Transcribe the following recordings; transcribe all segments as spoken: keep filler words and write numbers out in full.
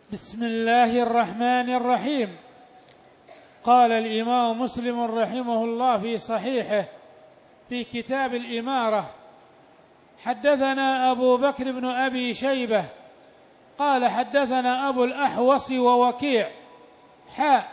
بسم الله الرحمن الرحيم. قال الإمام مسلم رحمه الله في صحيحه في كتاب الإمارة: حدثنا أبو بكر بن أبي شيبة قال حدثنا أبو الأحوص ووكيع حاء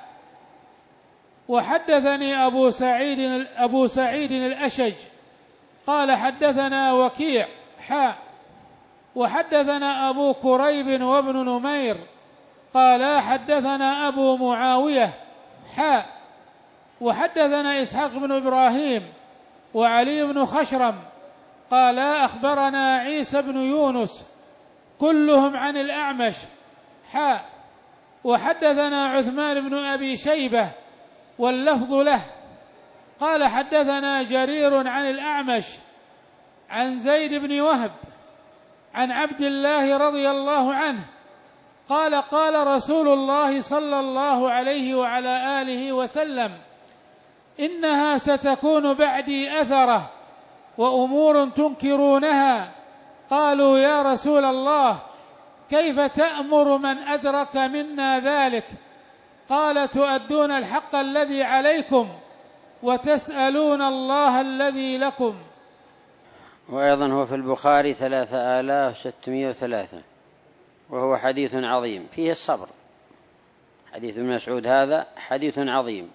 وحدثني أبو سعيد أبو سعيد الأشج قال حدثنا وكيع حاء وحدثنا أبو كريب وابن نمير قال حدثنا أبو معاوية حاء وحدثنا إسحاق بن إبراهيم وعلي بن خشرم قال أخبرنا عيسى بن يونس كلهم عن الأعمش حاء وحدثنا عثمان بن أبي شيبة واللفظ له قال حدثنا جرير عن الأعمش عن زيد بن وهب عن عبد الله رضي الله عنه قال قال رسول الله صلى الله عليه وعلى آله وسلم: إنها ستكون بعدي أثرة وأمور تنكرونها. قالوا: يا رسول الله كيف تأمر من أدرك منا ذلك؟ قال: تؤدون الحق الذي عليكم وتسألون الله الذي لكم. وأيضا هو في البخاري ثلاثة آلاف ستمائة وثلاثة، وهو حديث عظيم فيه الصبر. حديث ابن مسعود هذا حديث عظيم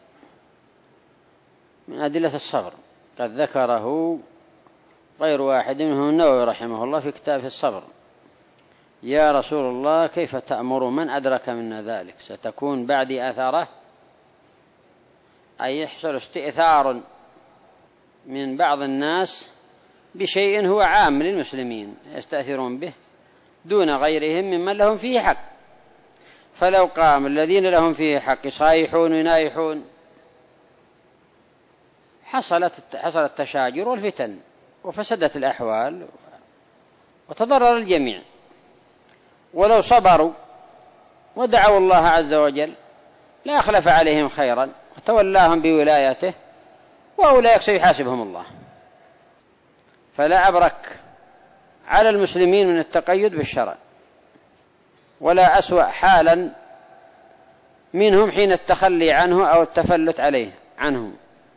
من أدلة الصبر، قد ذكره غير واحد منهم النووي رحمه الله في كتابه الصبر. يا رسول الله كيف تأمر من أدرك منا ذلك؟ ستكون بعدي أثره، أي يحصل استئثار من بعض الناس بشيء هو عام للمسلمين يستأثرون به دون غيرهم ممن لهم فيه حق. فلو قام الذين لهم فيه حق يصايحون وينايحون حصلت حصل التشاجر والفتن وفسدت الأحوال وتضرر الجميع. ولو صبروا ودعوا الله عز وجل لا أخلف عليهم خيرا وتولاهم بولايته، وأولئك سيحاسبهم الله. فلا أبرك على المسلمين من التقيد بالشرع، ولا أسوأ حالا منهم حين التخلي عنه أو التفلت عليه عنه.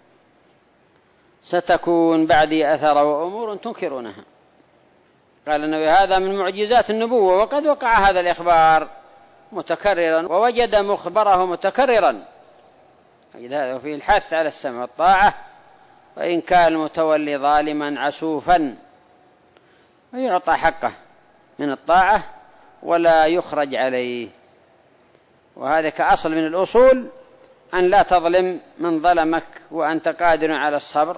ستكون بعدي أثر وأمور تنكرونها. قال النبي: هذا من معجزات النبوة، وقد وقع هذا الإخبار متكررا ووجد مخبره متكررا. هذا وفيه الحث على السمع والطاعة، وإن كان المتولي ظالما عسوفا ويعطى حقه من الطاعة ولا يخرج عليه. وهذا كأصل من الأصول أن لا تظلم من ظلمك وأنت قادر على الصبر.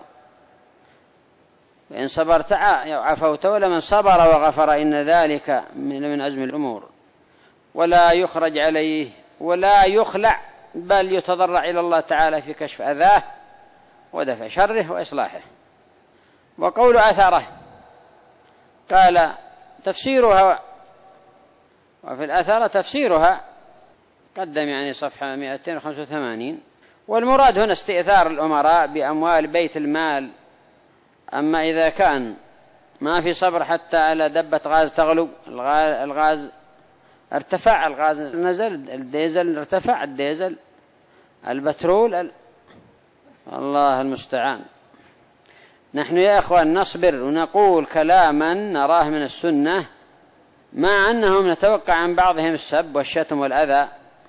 وإن صبرت عفوت، ولمن صبر وغفر إن ذلك من عزم الأمور. ولا يخرج عليه ولا يخلع، بل يتضرع إلى الله تعالى في كشف أذاه ودفع شره وإصلاحه. وقول أثره قال تفسيرها، وفي الأثر تفسيرها قدم يعني صفحة مئتين وخمسة وثمانين. والمراد هنا استئثار الأمراء بأموال بيت المال. أما إذا كان ما في صبر حتى على دبة غاز تغلو، الغاز ارتفع، الغاز نزل، الديزل ارتفع، الديزل البترول ال... الله المستعان. نحن يا أخوان نصبر ونقول كلاما نراه من السنة، مع أنهم نتوقع عن بعضهم السب والشتم والأذى.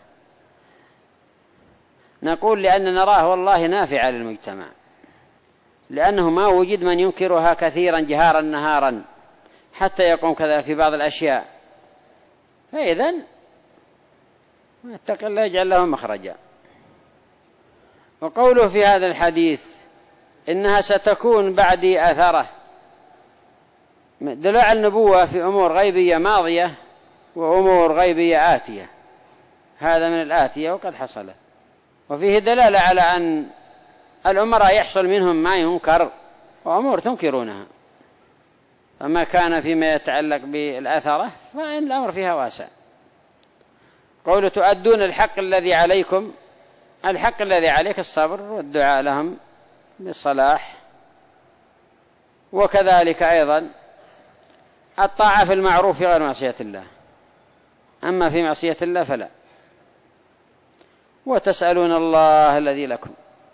نقول لأن نراه والله نافع للمجتمع، لأنه ما وجد من ينكرها كثيرا جهارا نهارا حتى يقوم كذلك في بعض الأشياء. فإذن اتق الله يجعل له مخرجا. وقوله في هذا الحديث إنها ستكون بعدي أثرة، دلالة على النبوة في أمور غيبية ماضية وأمور غيبية آتية. هذا من الآتية وقد حصلت. وفيه دلالة على أن الأمراء يحصل منهم ما ينكر وأمور تنكرونها. فما كان فيما يتعلق بالأثرة فإن الأمر فيها واسع. قوله تؤدون الحق الذي عليكم، الحق الذي عليك الصبر والدعاء لهم بالصلاح، وكذلك أيضا الطاعة في المعروف غير معصية الله. أما في معصية الله فلا. وتسألون الله الذي لكم،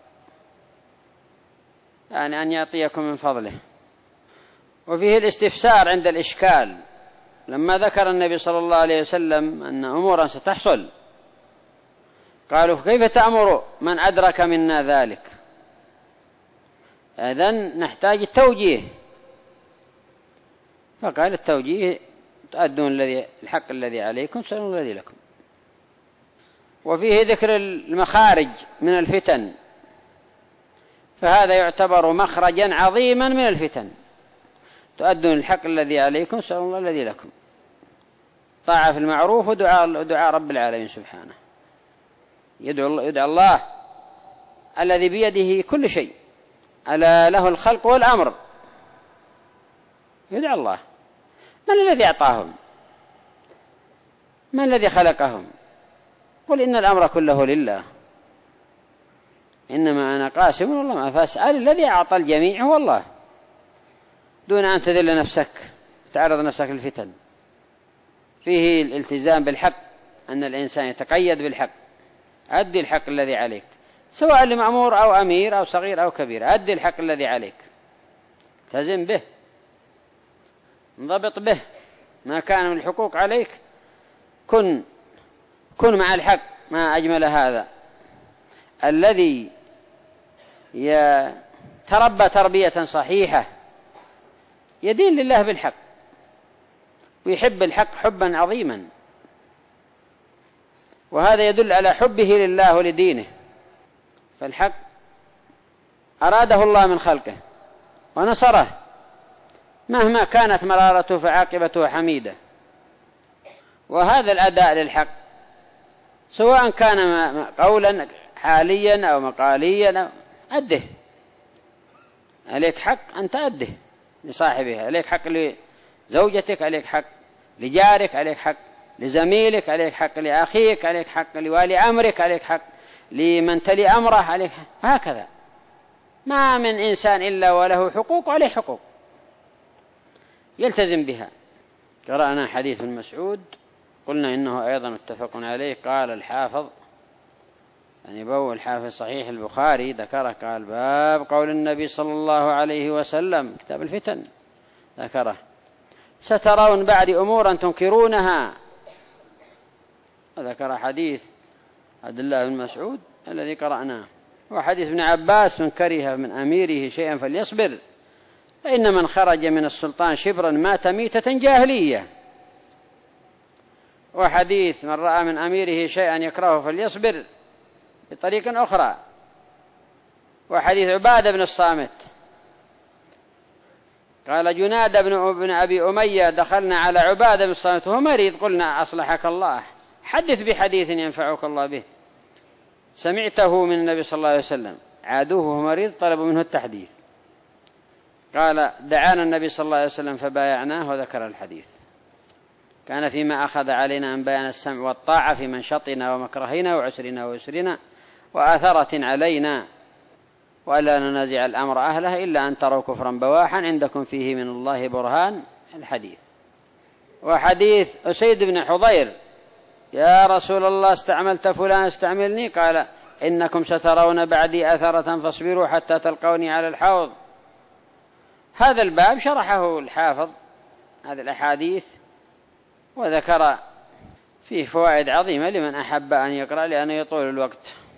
يعني أن يعطيكم من فضله. وفيه الاستفسار عند الإشكال، لما ذكر النبي صلى الله عليه وسلم أن أمورا ستحصل قالوا كيف تأمر من أدرك منا ذلك؟ إذن نحتاج التوجيه، فقال التوجيه تؤدون الذي الحق الذي عليكم تسألون الذي لكم. وفيه ذكر المخارج من الفتن، فهذا يعتبر مخرجا عظيما من الفتن، تؤدون الحق الذي عليكم تسألون الله الذي لكم. طاعة في المعروف ودعاء دعاء رب العالمين سبحانه، يدعو يدعو الله الذي بيده كل شيء، ألا له الخلق والأمر، يدعو الله. من الذي أعطاهم؟ من الذي خلقهم؟ قل إن الأمر كله لله، إنما أنا قاسم والله ما، فاسأل الذي أعطى الجميع هو الله، دون أن تذل نفسك تعرض نفسك للفتن. فيه الالتزام بالحق، أن الإنسان يتقيد بالحق، أدي الحق الذي عليك، سواء لمأمور أو أمير أو صغير أو كبير، أدي الحق الذي عليك، التزم به، انضبط به. ما كان من الحقوق عليك كن كن مع الحق. ما أجمل هذا الذي يتربى تربية صحيحة، يدين لله بالحق ويحب الحق حبا عظيما، وهذا يدل على حبه لله ولدينه. فالحق أراده الله من خلقه ونصره، مهما كانت مرارته فعاقبته حميدة. وهذا الأداء للحق سواء كان قولا حاليا أو مقاليا أو أده، عليك حق أن تأده لصاحبها، عليك حق لزوجتك، عليك حق لجارك، عليك حق لزميلك، عليك حق لأخيك، عليك حق لوالي أمرك، عليك حق لمن تلي أمره، عليك حق. هكذا ما من إنسان إلا وله حقوق وعليه حقوق يلتزم بها. قرأنا حديث ابن مسعود، قلنا إنه أيضا متفق عليه. قال الحافظ، يعني بو الحافظ صحيح البخاري ذكره، قال باب قول النبي صلى الله عليه وسلم، كتاب الفتن ذكره، سترون بعد أمورا تنكرونها. ذكر حديث عبد الله بن مسعود الذي قرأناه، وحديث ابن عباس من كره من أميره شيئا فليصبر، فإن من خرج من السلطان شبرا مات ميتة جاهلية. وحديث من رأى من أميره شيئا يكرهه فليصبر بطريق أخرى. وحديث عبادة بن الصامت قال جناد بن أبي أمية دخلنا على عبادة بن الصامت وهو مريض، قلنا أصلحك الله، حدث بحديث ينفعك الله به سمعته من النبي صلى الله عليه وسلم. عادوه وهو مريض، طلبوا منه التحديث، قال دعانا النبي صلى الله عليه وسلم فبايعناه وذكر الحديث. كان فيما أخذ علينا أن بيان السمع والطاعة في منشطنا ومكرهنا وعسرنا ويسرنا وآثرة علينا، وألا ننازع الأمر أهله إلا أن تروا كفرا بواحا عندكم فيه من الله برهان، الحديث. وحديث أسيد بن حضير يا رسول الله استعملت فلان استعملني، قال إنكم سترون بعدي أثرة فاصبروا حتى تلقوني على الحوض. هذا الباب شرحه الحافظ هذه الأحاديث وذكر فيه فوائد عظيمة لمن أحب أن يقرأ، لأنه يطول الوقت.